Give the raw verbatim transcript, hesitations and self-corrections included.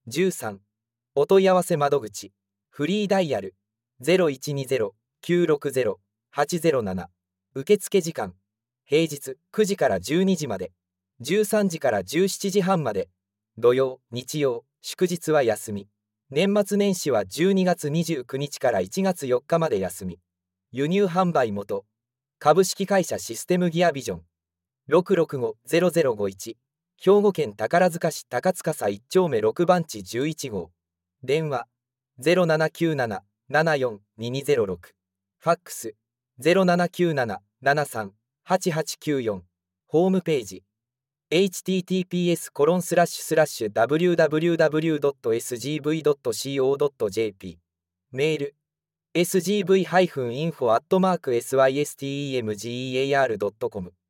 じゅうさんお問い合わせ窓口フリーダイヤル ゼロいちにゼロ きゅうろくゼロ はちゼロなな 受付時間平日くじからじゅうにじまでじゅうさんじからじゅうしちじはんまで土曜日曜祝日は休み年末年始はじゅうにがつにじゅうくにちからいちがつよっかまで休み輸入販売元株式会社システムギアビジョン ろくろくご ゼロゼロごいち 兵庫県宝塚市高塚佐いち丁目ろくばんちじゅういちごう電話 ゼロななきゅうなな ななよん ににゼロろく ファックス ゼロななきゅうなな ななさん はちはちきゅうよん ホームページ エイチティーティーピーエス コロンスラッシュスラッシュ ダブリューダブリューダブリュードットエスジーブイドットシーオードットジェーピー メール エスジーブイインフォ アットマーク エスワイエスティーエムジーイーエーアールドットコム